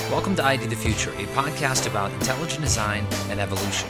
Welcome to ID the Future, a podcast about intelligent design and evolution.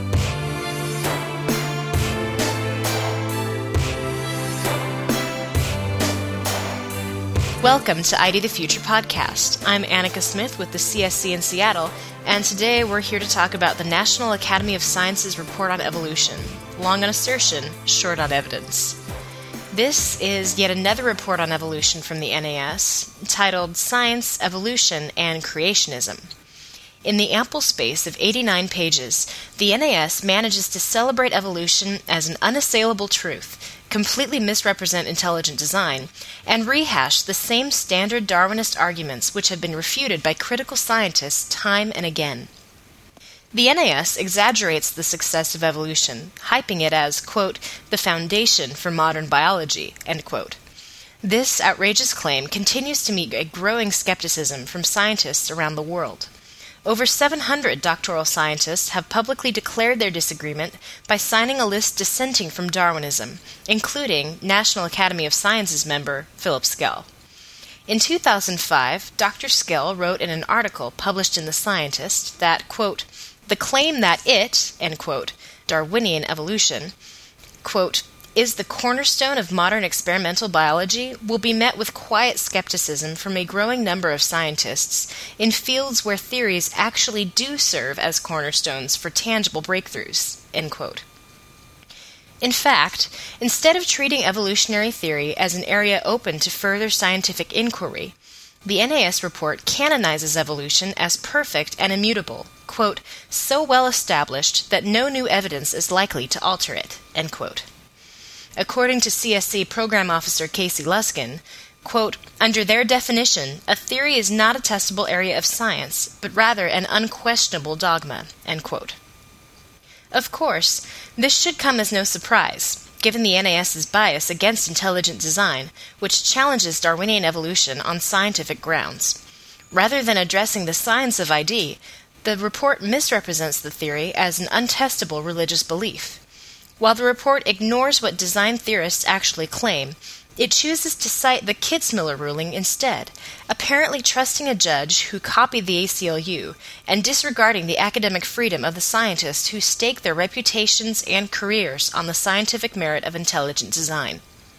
Welcome to ID the Future podcast. I'm Annika Smith with the CSC in Seattle, and today we're here to talk about the National Academy of Sciences Report on Evolution. Long on assertion, short on evidence. This is yet another report on evolution from the NAS, titled Science, Evolution, and Creationism. In the ample space of 89 pages, the NAS manages to celebrate evolution as an unassailable truth, completely misrepresent intelligent design, and rehash the same standard Darwinist arguments which have been refuted by critical scientists time and again. The NAS exaggerates the success of evolution, hyping it as, quote, the foundation for modern biology, end quote. This outrageous claim continues to meet a growing skepticism from scientists around the world. Over 700 doctoral scientists have publicly declared their disagreement by signing a list dissenting from Darwinism, including National Academy of Sciences member Philip Skell. In 2005, Dr. Skell wrote in an article published in The Scientist that, quote, the claim that it, end quote, Darwinian evolution, quote, is the cornerstone of modern experimental biology will be met with quiet skepticism from a growing number of scientists in fields where theories actually do serve as cornerstones for tangible breakthroughs, end quote. In fact, instead of treating evolutionary theory as an area open to further scientific inquiry, the NAS report canonizes evolution as perfect and immutable, quote, so well established that no new evidence is likely to alter it, end quote. According to CSC Program Officer Casey Luskin, quote, under their definition, a theory is not a testable area of science, but rather an unquestionable dogma, end quote. Of course, this should come as no surprise, given the NAS's bias against intelligent design, which challenges Darwinian evolution on scientific grounds. Rather than addressing the science of ID, the report misrepresents the theory as an untestable religious belief. While the report ignores what design theorists actually claim, it chooses to cite the Kitzmiller ruling instead, apparently trusting a judge who copied the ACLU and disregarding the academic freedom of the scientists who stake their reputations and careers on the scientific merit of intelligent design.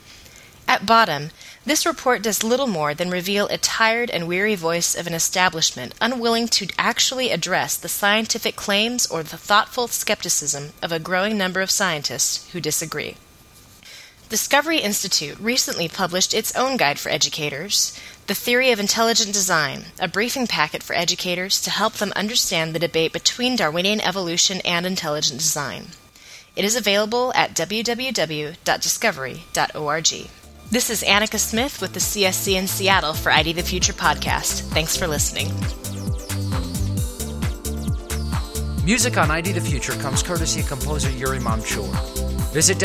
At bottom, this report does little more than reveal a tired and weary voice of an establishment unwilling to actually address the scientific claims or the thoughtful skepticism of a growing number of scientists who disagree. Discovery Institute recently published its own guide for educators, The Theory of Intelligent Design, a briefing packet for educators to help them understand the debate between Darwinian evolution and intelligent design. It is available at www.discovery.org. This is Annika Smith with the CSC in Seattle for ID the Future podcast. Thanks for listening. Music on ID the Future comes courtesy of composer Yuri Mamchur. Visit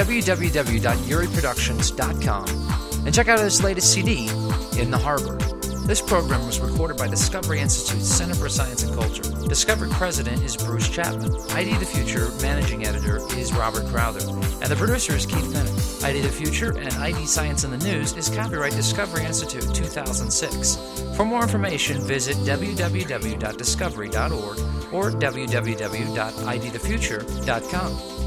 www.yuriproductions.com and check out his latest CD, In the Harbor. This program was recorded by Discovery Institute's Center for Science and Culture. Discovery President is Bruce Chapman. ID the Future Managing Editor is Robert Crowther. And the producer is Keith Bennett. ID the Future and ID Science in the News is copyright Discovery Institute 2006. For more information, visit www.discovery.org or www.idthefuture.com.